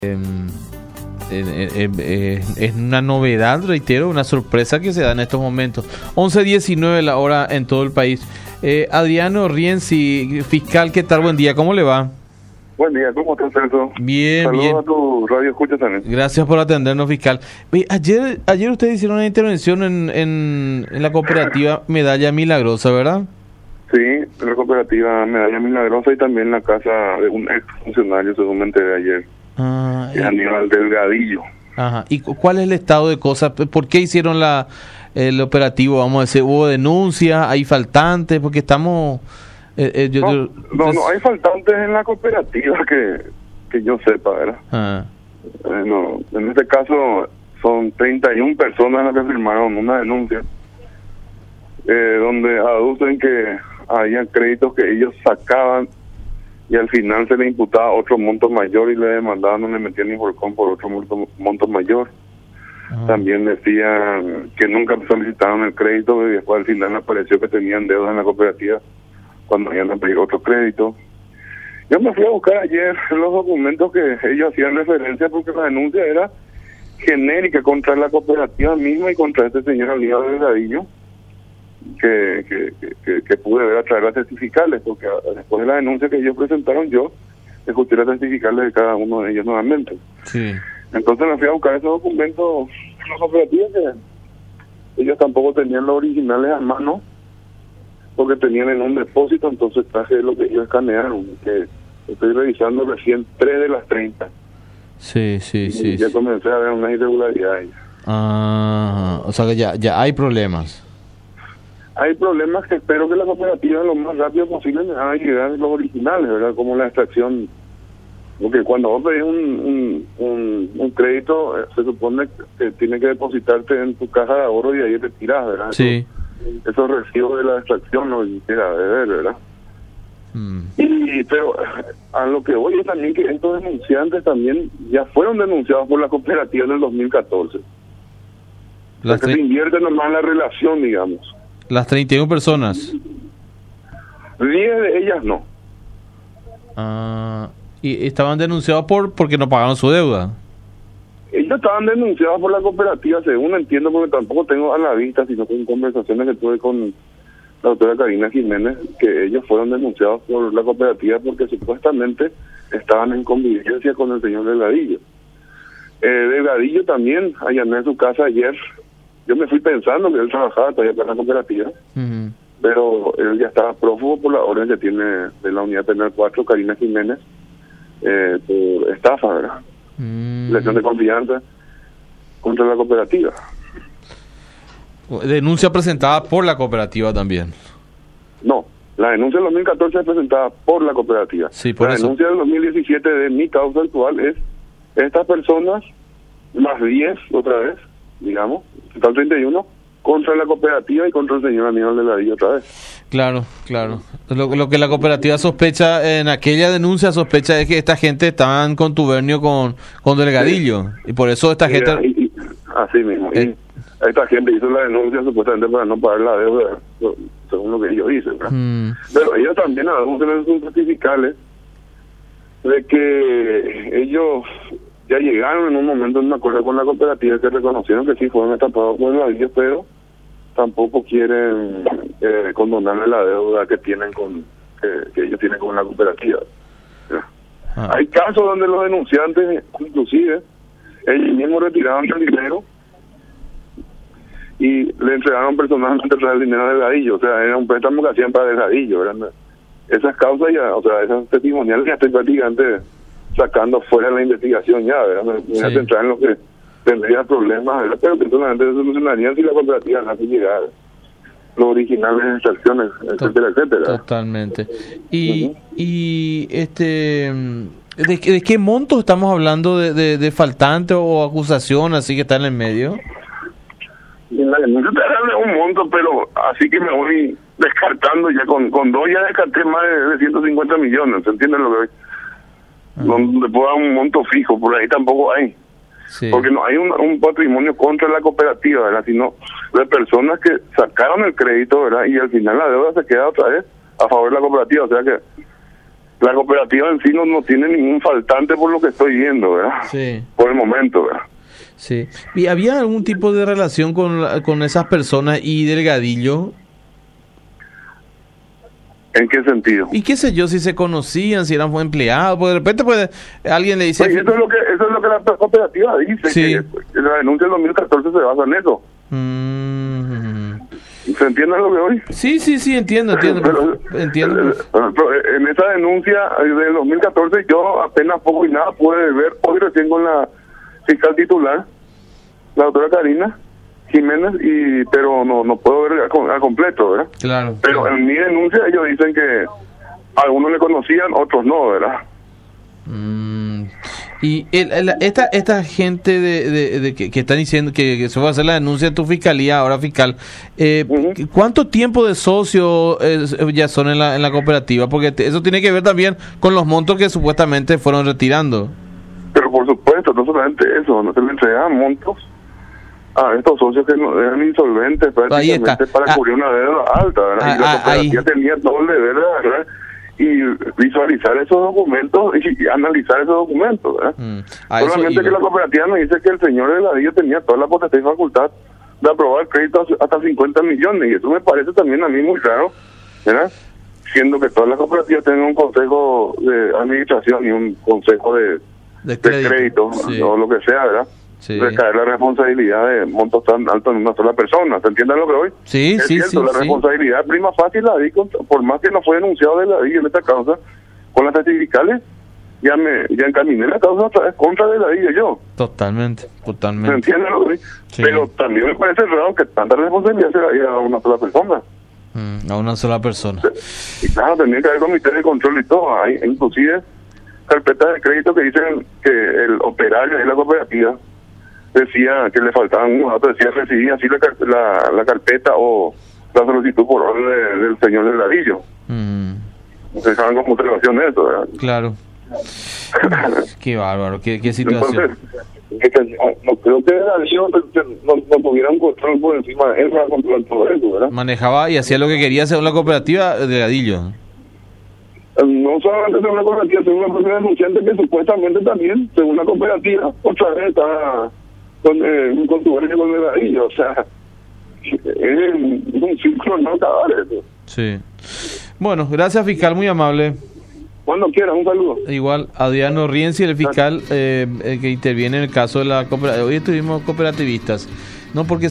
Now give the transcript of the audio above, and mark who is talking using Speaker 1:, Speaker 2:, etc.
Speaker 1: Es una novedad, reitero, una sorpresa que se da en estos momentos. 11:19 la hora en todo el país. Adriano Rienzi, fiscal, ¿qué tal? Buen día, ¿cómo le va?
Speaker 2: Buen día, ¿cómo estás, Celso?
Speaker 1: Bien,
Speaker 2: Saludos
Speaker 1: bien.
Speaker 2: a tu radio escucha también.
Speaker 1: Gracias por atendernos, fiscal. Ayer ustedes hicieron una intervención en la cooperativa Medalla Milagrosa, ¿verdad?
Speaker 2: Sí, en la cooperativa Medalla Milagrosa y también en la casa de un ex funcionario, según me enteré ayer, que es Aníbal Delgadillo.
Speaker 1: Ajá. ¿Y cuál es el estado de cosas? ¿Por qué hicieron el operativo? Vamos a decir, ¿hubo denuncias? ¿Hay faltantes? Porque estamos...
Speaker 2: No, hay faltantes en la cooperativa que yo sepa, ¿verdad? No, en este caso son 31 personas las que firmaron una denuncia donde aducen que había créditos que ellos sacaban y al final se le imputaba otro monto mayor y le demandaban o le metían inforcón por otro monto mayor. También decían que nunca solicitaron el crédito y después al final apareció que tenían deudas en la cooperativa cuando iban a pedir otro crédito. Yo me fui a buscar ayer los documentos que ellos hacían referencia porque la denuncia era genérica contra la cooperativa misma y contra este señor Aníbal Delgadillo que pude ver a través de las testificales, porque después de la denuncia que ellos presentaron yo escuché las testificales de cada uno de ellos nuevamente.
Speaker 1: Sí.
Speaker 2: Entonces me fui a buscar esos documentos en la cooperativa que ellos tampoco tenían los originales a mano porque tenían en un depósito, entonces traje lo que ellos escanearon, que estoy revisando recién 3 de las 30.
Speaker 1: Sí.
Speaker 2: Ya comencé a ver unas irregularidades.
Speaker 1: O sea que ya hay problemas.
Speaker 2: Hay problemas que espero que la cooperativa lo más rápido posible me haga llegar los originales, ¿verdad? Como la extracción, porque cuando vos pedís un crédito, se supone que tiene que depositarte en tu caja de ahorro y ahí retirás, ¿verdad?
Speaker 1: Sí.
Speaker 2: Esos recibos de la extracción no quisiera ver, ¿verdad? Pero a lo que voy es también que estos denunciantes también ya fueron denunciados por la cooperativa en el 2014. Se invierte nomás en la relación, digamos.
Speaker 1: Las 31 personas.
Speaker 2: 10 de ellas no.
Speaker 1: Y estaban denunciados porque no pagaron su deuda.
Speaker 2: Ellos estaban denunciados por la cooperativa, según entiendo, porque tampoco tengo a la vista, sino con conversaciones que tuve con la doctora Karina Jiménez, que ellos fueron denunciados por la cooperativa porque supuestamente estaban en convivencia con el señor Delgadillo. Delgadillo también allané en su casa ayer. Yo me fui pensando que él trabajaba todavía para la cooperativa, pero él ya estaba prófugo por la orden que tiene de la Unidad Penal 4, Karina Jiménez, por estafa, ¿verdad? Lesión de confianza contra la cooperativa.
Speaker 1: Denuncia presentada por la cooperativa también.
Speaker 2: No, la denuncia del 2014 es presentada por la cooperativa.
Speaker 1: Sí, por
Speaker 2: la
Speaker 1: eso.
Speaker 2: Denuncia del 2017 de mi causa actual es estas personas más 10 otra vez, digamos, total 31, contra la cooperativa y contra el señor Aníbal Delgadillo otra vez.
Speaker 1: Claro. Lo que la cooperativa sospecha, en aquella denuncia sospecha es que esta gente está en contubernio con Delgadillo. Sí. Y por eso esta gente...
Speaker 2: así mismo. Y esta gente hizo la denuncia supuestamente para no pagar la deuda, según lo que ellos dicen, ¿verdad? Pero ellos también aducen en sus certificales de que ellos ya llegaron en un momento en un acuerdo con la cooperativa que reconocieron que sí fueron estafados por Delgadillo, pero tampoco quieren condonarle la deuda que tienen que ellos tienen con la cooperativa. Hay casos donde los denunciantes, inclusive, ellos mismos retiraron el dinero y le entregaron personalmente el dinero a Delgadillo, o sea, era un préstamo que hacían para Delgadillo, ¿verdad? Esas causas ya, o sea, esas testimoniales ya estoy prácticamente sacando fuera de la investigación ya, ¿verdad? Me voy a centrar en lo que tendría problemas, ¿verdad? Pero que solamente se solucionarían si la cooperativa no hace llegar los originales de extracciones, etcétera.
Speaker 1: Totalmente. ¿De qué montos estamos hablando de faltante o acusación así que está en el medio?
Speaker 2: No te hablo de un monto, pero así que me voy descartando ya con dos ya descarté más de 150 millones, ¿se entiende lo que voy? Donde pueda dar un monto fijo, por ahí tampoco hay. Sí. Porque no hay un patrimonio contra la cooperativa, ¿verdad? Sino de personas que sacaron el crédito, ¿verdad? Y al final la deuda se queda otra vez a favor de la cooperativa. O sea que la cooperativa en sí no tiene ningún faltante por lo que estoy viendo, ¿verdad?
Speaker 1: Sí.
Speaker 2: Por el momento, ¿verdad?
Speaker 1: Sí. ¿Y había algún tipo de relación con esas personas y Delgadillo?
Speaker 2: ¿En qué sentido?
Speaker 1: Y qué sé yo, si se conocían, si eran empleados, pues de repente alguien le dice...
Speaker 2: Oye, eso es lo que la cooperativa dice,
Speaker 1: sí,
Speaker 2: que la denuncia del 2014 se basa en eso. ¿Se entiende lo que hoy?
Speaker 1: Sí, entiendo. Entiendo.
Speaker 2: Pero en esa denuncia del 2014 yo apenas poco y nada pude ver, hoy recién con la fiscal titular, la doctora Karina Jiménez, pero no puedo ver al completo, ¿verdad?
Speaker 1: Claro.
Speaker 2: Pero en mi denuncia ellos dicen que algunos le conocían, otros no, ¿verdad?
Speaker 1: Y esta gente que están diciendo que se va a hacer la denuncia en tu fiscalía, ahora fiscal, ¿cuánto tiempo de socio ya son en la cooperativa? Porque eso tiene que ver también con los montos que supuestamente fueron retirando.
Speaker 2: Pero por supuesto, no solamente eso, no se le entregan montos a estos socios que no eran insolventes prácticamente para cubrir una deuda alta, ¿verdad? Y la cooperativa tenía todo el deber, ¿verdad? Y visualizar esos documentos y analizar esos documentos, ¿verdad? Solamente que la cooperativa me dice que el señor Delgadillo tenía toda la potestad y facultad de aprobar créditos hasta 50 millones, y eso me parece también a mí muy raro, ¿verdad? Siendo que todas las cooperativas tienen un consejo de administración y un consejo de crédito, sí, o lo que sea, ¿verdad? Sí. Recaer la responsabilidad de montos tan altos en una sola persona. ¿Se entiende lo que hoy?
Speaker 1: Sí,
Speaker 2: es cierto, la responsabilidad prima fácil la di, por más que no fue denunciado de la DI en esta causa, con las testigicales, ya encaminé la causa otra vez contra de la DI yo.
Speaker 1: Totalmente.
Speaker 2: ¿Se entiende lo que hoy? Sí. Pero también me parece raro que tanta responsabilidad se la diera a una sola persona.
Speaker 1: A una sola persona.
Speaker 2: Y claro, tendría que haber comités de control y todo. Hay inclusive carpetas de crédito que dicen que el operario de la cooperativa decía que le faltaban unos datos, decía recibía así la carpeta o la solicitud por orden del señor Delgadillo. Dejaban como observación eso, ¿verdad?
Speaker 1: Claro. Qué bárbaro, qué situación.
Speaker 2: Entonces, no creo que Delgadillo no tuviera un control por encima de él para controlar todo eso, ¿verdad?
Speaker 1: Manejaba y hacía lo que quería según la cooperativa Delgadillo.
Speaker 2: No solamente según la cooperativa, según una persona denunciante que supuestamente también, según la cooperativa, otra vez está con tu verga con Delgadillo, o sea, es un círculo no acabar eso.
Speaker 1: Sí. Bueno, gracias fiscal, muy amable.
Speaker 2: Cuando quieras, un saludo.
Speaker 1: Igual, Adriano Rienzi, el fiscal que interviene en el caso de la cooperativa. Hoy estuvimos cooperativistas, no porque